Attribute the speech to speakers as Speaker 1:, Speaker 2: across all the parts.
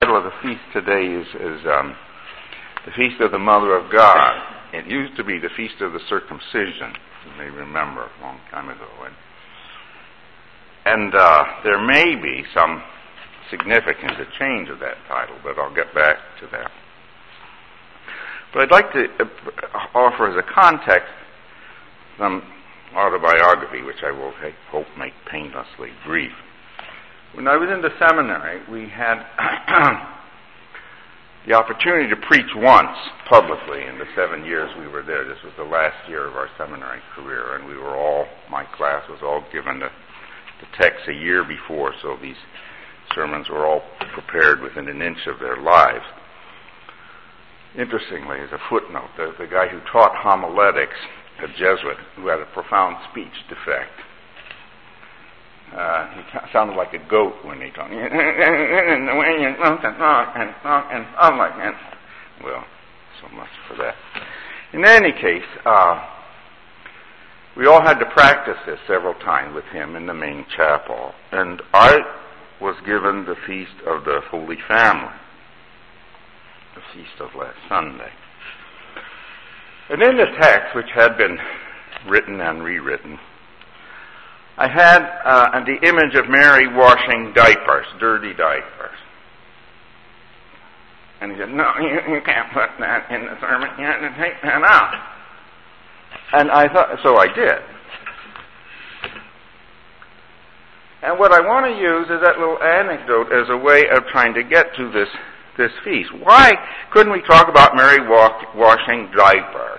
Speaker 1: title of the feast today is the Feast of the Mother of God. It used to be the Feast of the Circumcision, you may remember, a long time ago. And there may be some significance, a change of that title, but I'll get back to that. But I'd like to offer as a context some autobiography, which I will hope make painlessly brief. When I was in the seminary, we had the opportunity to preach once publicly in the 7 years we were there. This was the last year of our seminary career, and my class was all given the text a year before, so these sermons were all prepared within an inch of their lives. Interestingly, as a footnote, the guy who taught homiletics, a Jesuit who had a profound speech defect, he sounded like a goat when he talked. Well, so much for that. In any case, we all had to practice this several times with him in the main chapel, and I was given the Feast of the Holy Family, the feast of last Sunday. And in the text, which had been written and rewritten, I had the image of Mary washing diapers, dirty diapers. And he said, "No, you can't put that in the sermon. You have to take that out." And I thought, so I did. And what I want to use is that little anecdote as a way of trying to get to this feast. Why couldn't we talk about Mary washing diapers?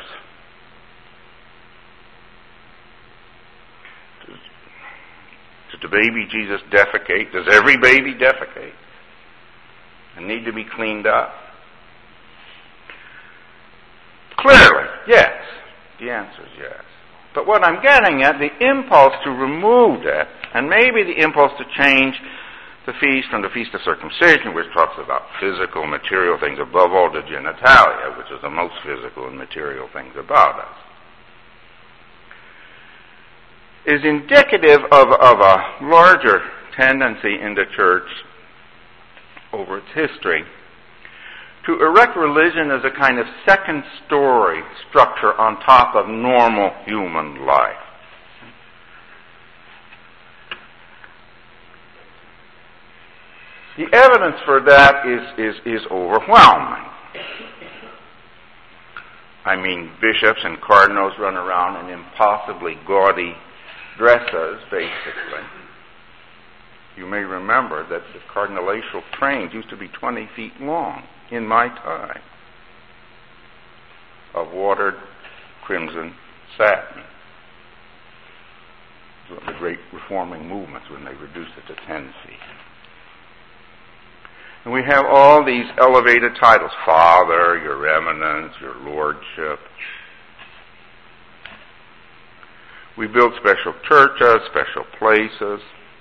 Speaker 1: Does the baby Jesus defecate? Does every baby defecate and need to be cleaned up? Clearly, yes. The answer is yes. But what I'm getting at, the impulse to remove that, and maybe the impulse to change the feast from the Feast of Circumcision, which talks about physical, material things, above all the genitalia, which is the most physical and material things about us, is indicative of a larger tendency in the church over its history to erect religion as a kind of second-story structure on top of normal human life. The evidence for that is overwhelming. I mean, bishops and cardinals run around in impossibly gaudy dresses, basically. You may remember that the cardinalatial trains used to be 20 feet long in my time, of watered crimson satin. The great reforming movements when they reduced it to 10 feet. And we have all these elevated titles: Father, Your Eminence, Your Lordship. We build special churches, special places.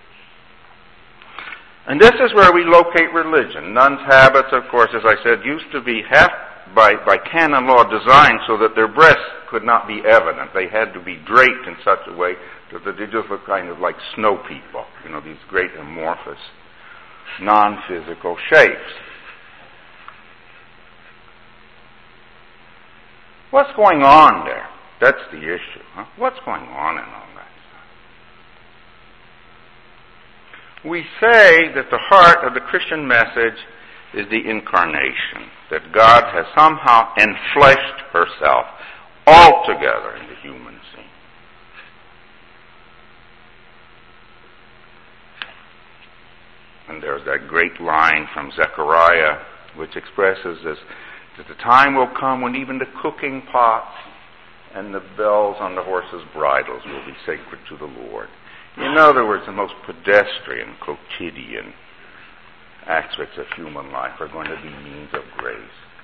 Speaker 1: And this is where we locate religion. Nuns' habits, of course, as I said, used to be half by canon law designed so that their breasts could not be evident. They had to be draped in such a way that they just looked kind of like snow people, these great amorphous, non-physical shapes. What's going on there? That's the issue. Huh? What's going on in all that? We say that the heart of the Christian message is the incarnation, that God has somehow enfleshed herself altogether in the human scene. And there's that great line from Zechariah which expresses this, that the time will come when even the cooking pots and the bells on the horses' bridles will be sacred to the Lord. In other words, the most pedestrian, quotidian aspects of human life are going to be means of grace.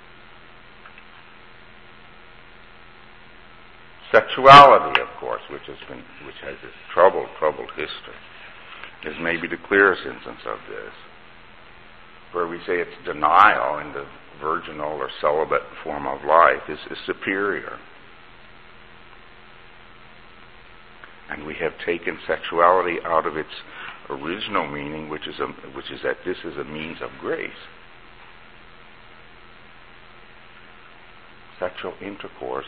Speaker 1: Sexuality, of course, which has this troubled history, is maybe the clearest instance of this, where we say its denial in the virginal or celibate form of life is superior. And we have taken sexuality out of its original meaning, which is that this is a means of grace. sexual intercourse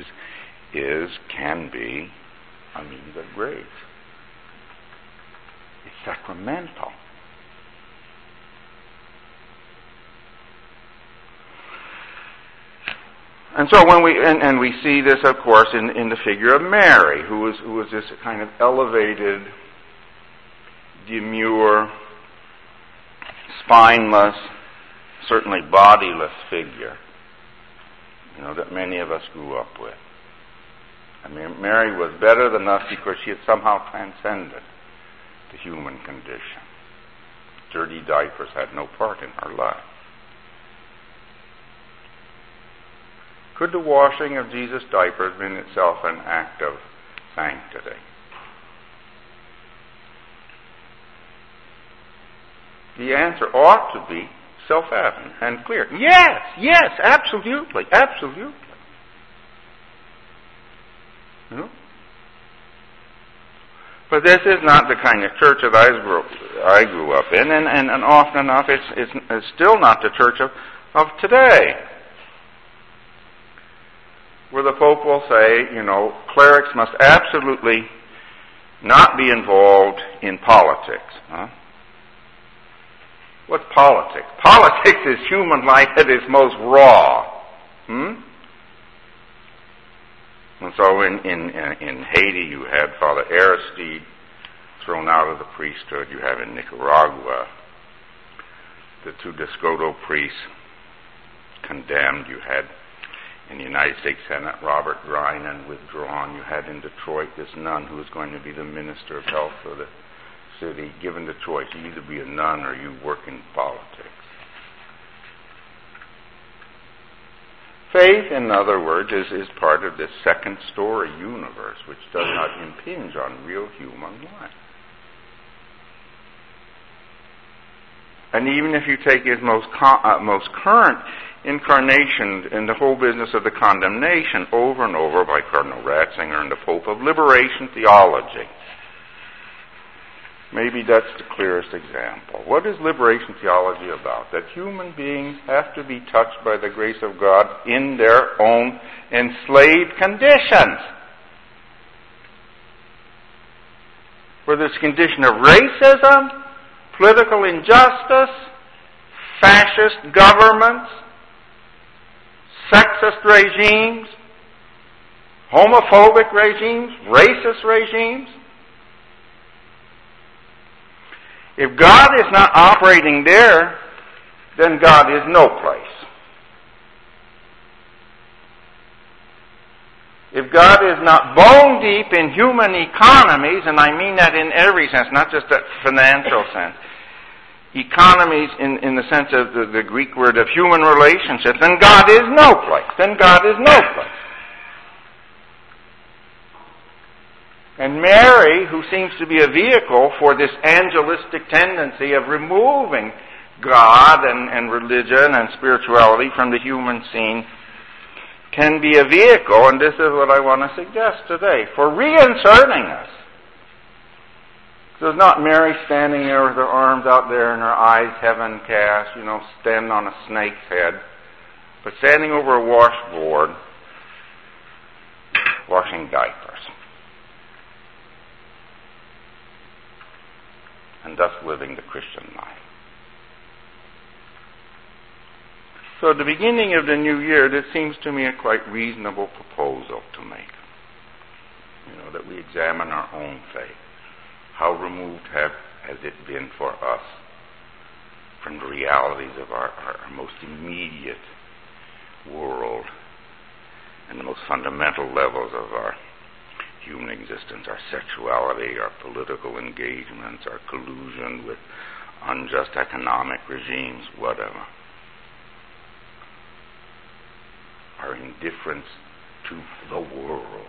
Speaker 1: can be a means of grace. It's sacramental. And so when we see this, of course, in the figure of Mary, who was this kind of elevated, demure, spineless, certainly bodiless figure, that many of us grew up with. I mean, Mary was better than us because she had somehow transcended the human condition. Dirty diapers had no part in her life. Could the washing of Jesus' diapers be in itself an act of sanctity? The answer ought to be self-evident and clear. Yes, absolutely. But this is not the kind of church that I grew up in, and often enough it's still not the church of today, where the Pope will say, clerics must absolutely not be involved in politics. What's politics? Politics is human life at its most raw. And so in Haiti you had Father Aristide thrown out of the priesthood. You have in Nicaragua the two Descoto priests condemned. You had in the United States Senate Robert Grinan withdrawn. You had in Detroit this nun who was going to be the Minister of Health for the city, given the choice. You either be a nun or you work in politics. Faith, in other words, is part of this second-story universe, which does not impinge on real human life. And even if you take his most current incarnation in the whole business of the condemnation over and over by Cardinal Ratzinger and the Pope of liberation theology, maybe that's the clearest example. What is liberation theology about? That human beings have to be touched by the grace of God in their own enslaved conditions. Whether it's a condition of racism, political injustice, fascist governments, sexist regimes, homophobic regimes, racist regimes. If God is not operating there, then God is no place. If God is not bone deep in human economies, and I mean that in every sense, not just that financial sense, economies in the sense of the Greek word of human relationships, then God is no place. And Mary, who seems to be a vehicle for this angelistic tendency of removing God and religion and spirituality from the human scene, can be a vehicle, and this is what I want to suggest today, for reinserting us. So it's not Mary standing there with her arms out there and her eyes heaven cast, standing on a snake's head, but standing over a washboard, washing diapers. And thus living the Christian life. So at the beginning of the new year, this seems to me a quite reasonable proposal to make. That we examine our own faith. How removed has it been for us from the realities of our most immediate world and the most fundamental levels of our human existence, our sexuality, our political engagements, our collusion with unjust economic regimes, whatever. Our indifference to the world.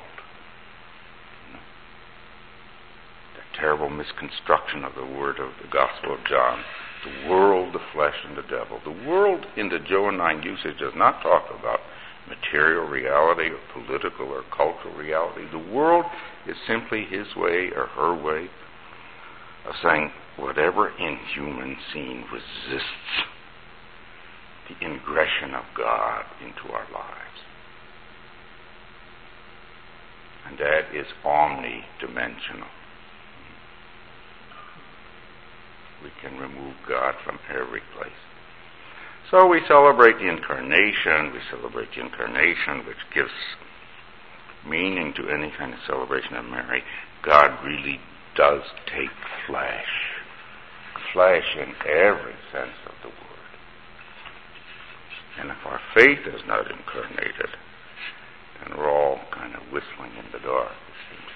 Speaker 1: The terrible misconstruction of the word of the Gospel of John. The world, the flesh, and the devil. The world in the Johannine usage does not talk about material reality or political or cultural reality. The world is simply his way or her way of saying whatever inhuman scene resists the ingression of God into our lives. And that is omnidimensional. We can remove God from every place. So we celebrate the Incarnation. We celebrate the Incarnation, which gives meaning to any kind of celebration of Mary. God really does take flesh. Flesh in every sense of the word. And if our faith is not incarnated, then we're all kind of whistling in the dark, it seems